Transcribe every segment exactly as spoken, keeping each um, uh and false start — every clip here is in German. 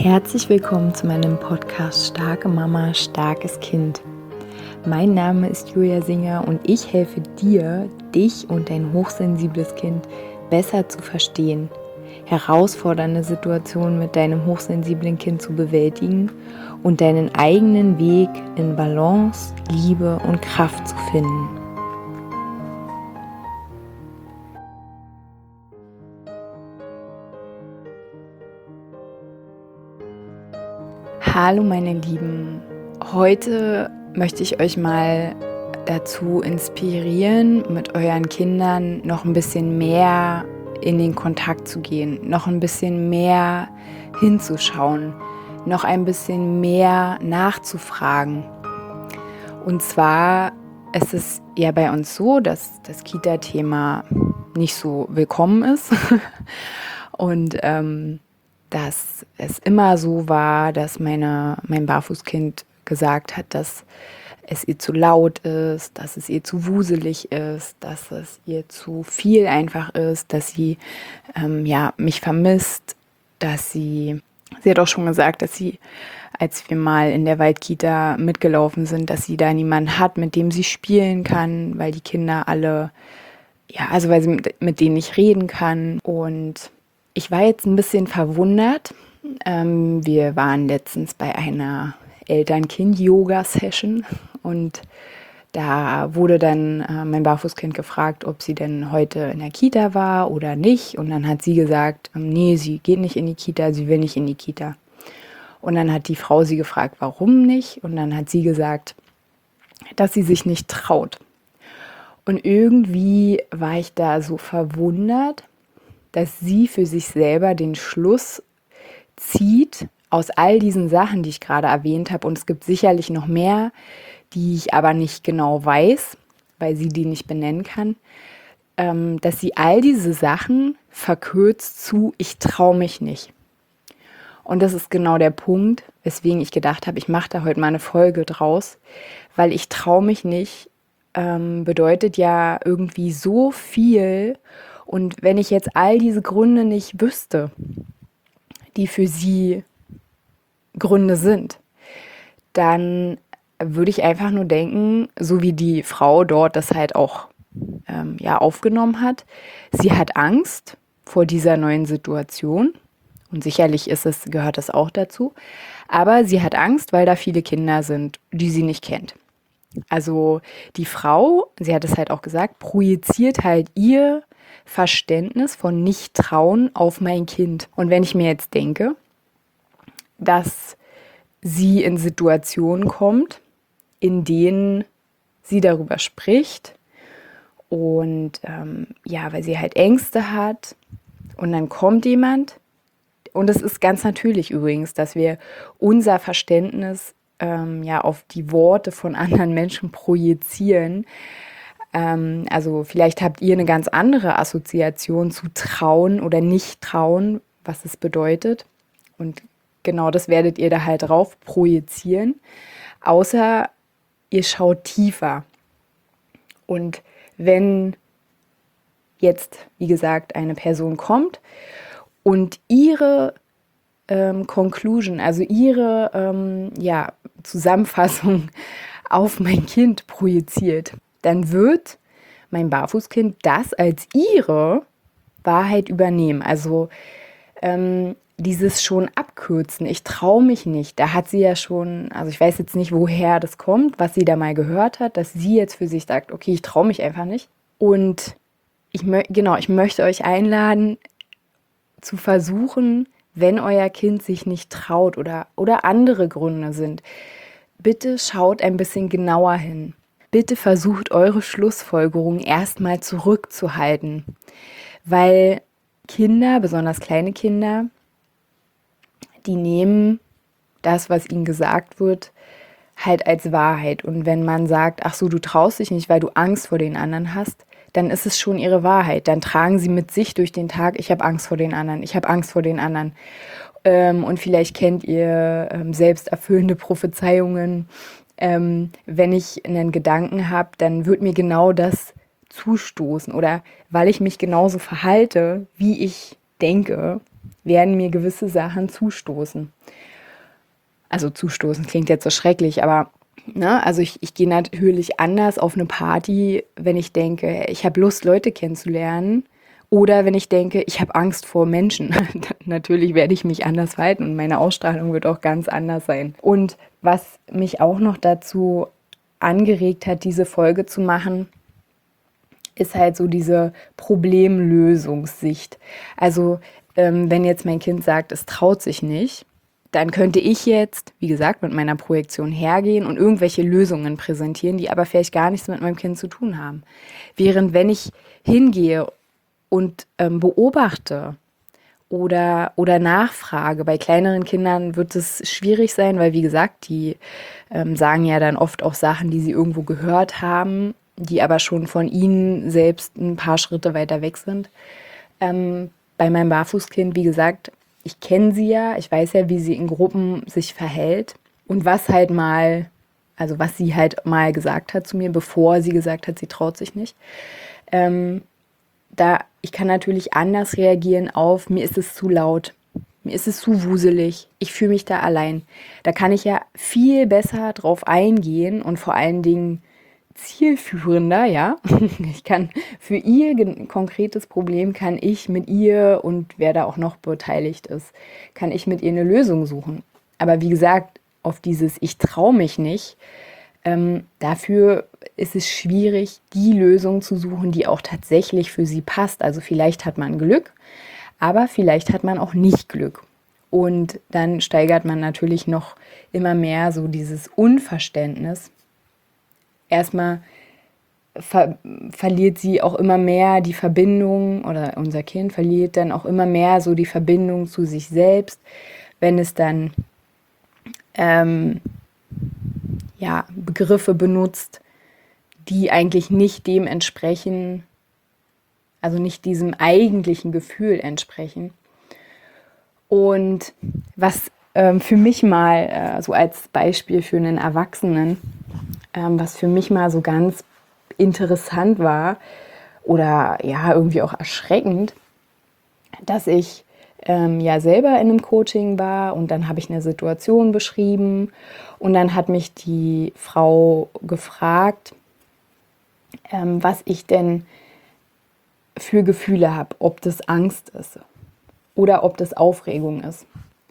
Herzlich willkommen zu meinem Podcast Starke Mama, starkes Kind. Mein Name ist Julia Singer und ich helfe dir, dich und dein hochsensibles Kind besser zu verstehen, herausfordernde Situationen mit deinem hochsensiblen Kind zu bewältigen und deinen eigenen Weg in Balance, Liebe und Kraft zu finden. Hallo meine Lieben, heute möchte ich euch mal dazu inspirieren, mit euren Kindern noch ein bisschen mehr in den Kontakt zu gehen, noch ein bisschen mehr hinzuschauen, noch ein bisschen mehr nachzufragen. Und zwar ist es ja bei uns so, dass das Kita-Thema nicht so willkommen ist und ähm, dass es immer so war, dass meine, mein Barfußkind gesagt hat, dass es ihr zu laut ist, dass es ihr zu wuselig ist, dass es ihr zu viel einfach ist, dass sie ähm, ja, mich vermisst, dass sie, sie hat auch schon gesagt, dass sie, als wir mal in der Waldkita mitgelaufen sind, dass sie da niemanden hat, mit dem sie spielen kann, weil die Kinder alle, ja, also weil sie mit, mit denen nicht reden kann. Und ich war jetzt ein bisschen verwundert. Ähm, wir waren letztens bei einer Eltern-Kind-Yoga-Session und da wurde dann äh, mein Barfußkind gefragt, ob sie denn heute in der Kita war oder nicht. Und dann hat sie gesagt, ähm, nee, sie geht nicht in die Kita, sie will nicht in die Kita. Und dann hat die Frau sie gefragt, warum nicht? Und dann hat sie gesagt, dass sie sich nicht traut. Und irgendwie war ich da so verwundert, dass sie für sich selber den Schluss zieht aus all diesen Sachen, die ich gerade erwähnt habe. Und es gibt sicherlich noch mehr, die ich aber nicht genau weiß, weil sie die nicht benennen kann, ähm, dass sie all diese Sachen verkürzt zu ich traue mich nicht. Und das ist genau der Punkt, weswegen ich gedacht habe, ich mache da heute mal eine Folge draus, weil ich traue mich nicht ähm, bedeutet ja irgendwie so viel. Und wenn ich jetzt all diese Gründe nicht wüsste, die für sie Gründe sind, dann würde ich einfach nur denken, so wie die Frau dort das halt auch ähm, ja, aufgenommen hat, sie hat Angst vor dieser neuen Situation und sicherlich ist es, gehört das auch dazu, aber sie hat Angst, weil da viele Kinder sind, die sie nicht kennt. Also die Frau, sie hat es halt auch gesagt, projiziert halt ihr Verständnis von Nicht-Trauen auf mein Kind. Und wenn ich mir jetzt denke, dass sie in Situationen kommt, in denen sie darüber spricht und ähm, ja, weil sie halt Ängste hat und dann kommt jemand und es ist ganz natürlich übrigens, dass wir unser Verständnis ähm, ja auf die Worte von anderen Menschen projizieren. Also vielleicht habt ihr eine ganz andere Assoziation zu trauen oder nicht trauen, was es bedeutet. Und genau das werdet ihr da halt drauf projizieren. Außer ihr schaut tiefer. Und wenn jetzt, wie gesagt, eine Person kommt und ihre ähm, Conclusion, also ihre ähm, ja, Zusammenfassung auf mein Kind projiziert, dann wird mein Barfußkind das als ihre Wahrheit übernehmen. Also ähm, dieses schon abkürzen, ich traue mich nicht, da hat sie ja schon, also ich weiß jetzt nicht, woher das kommt, was sie da mal gehört hat, dass sie jetzt für sich sagt, okay, ich traue mich einfach nicht. Und ich, mö- genau, ich möchte euch einladen, zu versuchen, wenn euer Kind sich nicht traut oder, oder andere Gründe sind, bitte schaut ein bisschen genauer hin. Bitte versucht eure Schlussfolgerungen erstmal zurückzuhalten, weil Kinder, besonders kleine Kinder, die nehmen das, was ihnen gesagt wird, halt als Wahrheit. Und wenn man sagt, ach so, du traust dich nicht, weil du Angst vor den anderen hast, dann ist es schon ihre Wahrheit. Dann tragen sie mit sich durch den Tag, ich habe Angst vor den anderen, ich habe Angst vor den anderen. Ähm, und vielleicht kennt ihr ähm, selbsterfüllende Prophezeiungen. Ähm, wenn ich einen Gedanken habe, dann wird mir genau das zustoßen. Oder weil ich mich genauso verhalte, wie ich denke, werden mir gewisse Sachen zustoßen. Also zustoßen klingt jetzt so schrecklich, aber ne, also ich, ich gehe natürlich anders auf eine Party, wenn ich denke, ich habe Lust, Leute kennenzulernen. Oder wenn ich denke, ich habe Angst vor Menschen. Natürlich werde ich mich anders verhalten und meine Ausstrahlung wird auch ganz anders sein. Und was mich auch noch dazu angeregt hat, diese Folge zu machen, ist halt so diese Problemlösungssicht. Also ähm, wenn jetzt mein Kind sagt, es traut sich nicht, dann könnte ich jetzt, wie gesagt, mit meiner Projektion hergehen und irgendwelche Lösungen präsentieren, die aber vielleicht gar nichts mit meinem Kind zu tun haben. Während wenn ich hingehe und ähm, beobachte oder, oder nachfrage, bei kleineren Kindern wird es schwierig sein, weil wie gesagt, die ähm, sagen ja dann oft auch Sachen, die sie irgendwo gehört haben, die aber schon von ihnen selbst ein paar Schritte weiter weg sind. Ähm, bei meinem Barfußkind, wie gesagt, ich kenne sie ja, ich weiß ja, wie sie in Gruppen sich verhält und was halt mal, also was sie halt mal gesagt hat zu mir, bevor sie gesagt hat, sie traut sich nicht. Ähm, da, ich kann natürlich anders reagieren auf, mir ist es zu laut, mir ist es zu wuselig, ich fühle mich da allein. Da kann ich ja viel besser drauf eingehen und vor allen Dingen zielführender, ja. Ich kann für ihr gen- konkretes Problem, kann ich mit ihr und wer da auch noch beteiligt ist, kann ich mit ihr eine Lösung suchen. Aber wie gesagt, auf dieses Ich traue mich nicht, ähm, dafür ist es schwierig, die Lösung zu suchen, die auch tatsächlich für sie passt. Also vielleicht hat man Glück, aber vielleicht hat man auch nicht Glück. Und dann steigert man natürlich noch immer mehr so dieses Unverständnis. Erstmal ver verliert sie auch immer mehr die Verbindung oder unser Kind verliert dann auch immer mehr so die Verbindung zu sich selbst, wenn es dann ähm, ja, Begriffe benutzt, die eigentlich nicht dem entsprechen, also nicht diesem eigentlichen Gefühl entsprechen. Und was ähm, für mich mal äh, so als Beispiel für einen Erwachsenen, ähm, was für mich mal so ganz interessant war oder ja irgendwie auch erschreckend, dass ich ähm, ja selber in einem Coaching war und dann habe ich eine Situation beschrieben und dann hat mich die Frau gefragt, ähm, was ich denn für Gefühle habe, ob das Angst ist oder ob das Aufregung ist.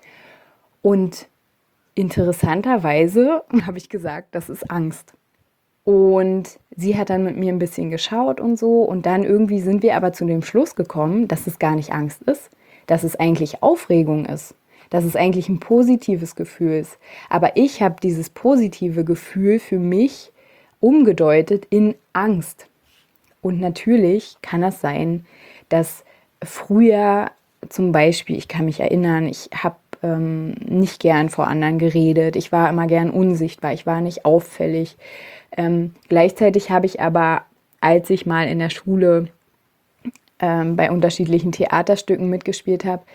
Und interessanterweise habe ich gesagt, das ist Angst. Und sie hat dann mit mir ein bisschen geschaut und so. Und dann irgendwie sind wir aber zu dem Schluss gekommen, dass es gar nicht Angst ist, dass es eigentlich Aufregung ist, dass es eigentlich ein positives Gefühl ist. Aber ich habe dieses positive Gefühl für mich umgedeutet in Angst. Und natürlich kann es sein, dass früher zum Beispiel, ich kann mich erinnern, ich habe ähm, nicht gern vor anderen geredet, ich war immer gern unsichtbar, ich war nicht auffällig. Ähm, gleichzeitig habe ich aber, als ich mal in der Schule ähm, bei unterschiedlichen Theaterstücken mitgespielt habe,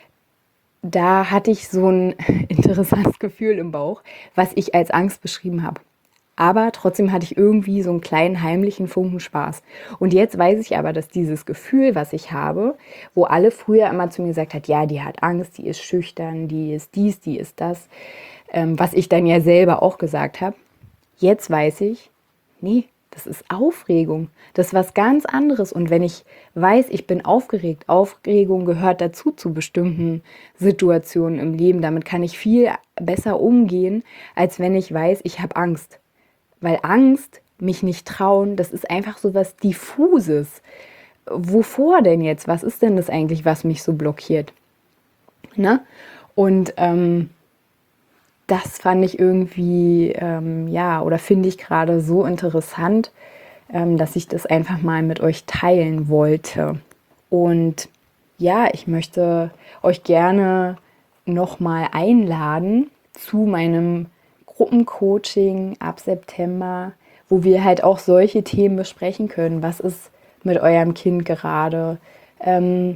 da hatte ich so ein interessantes Gefühl im Bauch, was ich als Angst beschrieben habe. Aber trotzdem hatte ich irgendwie so einen kleinen heimlichen Funken Spaß. Und jetzt weiß ich aber, dass dieses Gefühl, was ich habe, wo alle früher immer zu mir gesagt hat, ja, die hat Angst, die ist schüchtern, die ist dies, die ist das, ähm, was ich dann ja selber auch gesagt habe. Jetzt weiß ich, nee, das ist Aufregung. Das ist was ganz anderes. Und wenn ich weiß, ich bin aufgeregt, Aufregung gehört dazu zu bestimmten Situationen im Leben. Damit kann ich viel besser umgehen, als wenn ich weiß, ich habe Angst. Weil Angst, mich nicht trauen, das ist einfach so was Diffuses. Wovor denn jetzt? Was ist denn das eigentlich, was mich so blockiert? Ne? Und ähm, das fand ich irgendwie, ähm, ja, oder finde ich gerade so interessant, ähm, dass ich das einfach mal mit euch teilen wollte. Und ja, ich möchte euch gerne nochmal einladen zu meinem Gruppencoaching ab September, wo wir halt auch solche Themen besprechen können. Was ist mit eurem Kind gerade? Ähm,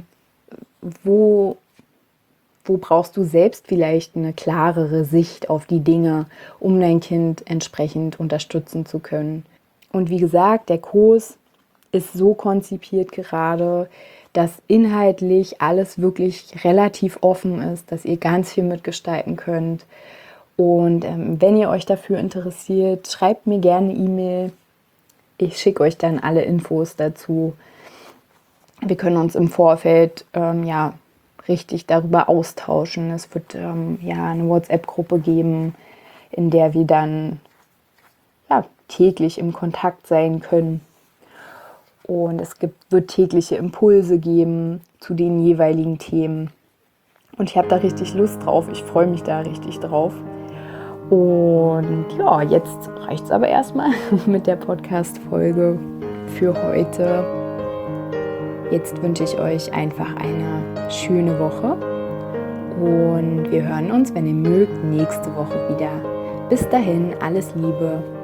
wo, wo brauchst du selbst vielleicht eine klarere Sicht auf die Dinge, um dein Kind entsprechend unterstützen zu können? Und wie gesagt, der Kurs ist so konzipiert gerade, dass inhaltlich alles wirklich relativ offen ist, dass ihr ganz viel mitgestalten könnt. Und ähm, wenn ihr euch dafür interessiert, schreibt mir gerne eine E-Mail. Ich schicke euch dann alle Infos dazu. Wir können uns im Vorfeld ähm, ja, richtig darüber austauschen. Es wird ähm, ja eine WhatsApp-Gruppe geben, in der wir dann ja, täglich im Kontakt sein können. Und es gibt, wird tägliche Impulse geben zu den jeweiligen Themen. Und ich habe da richtig Lust drauf. Ich freue mich da richtig drauf. Und ja, jetzt reicht es aber erstmal mit der Podcast-Folge für heute. Jetzt wünsche ich euch einfach eine schöne Woche. Und wir hören uns, wenn ihr mögt, nächste Woche wieder. Bis dahin, alles Liebe.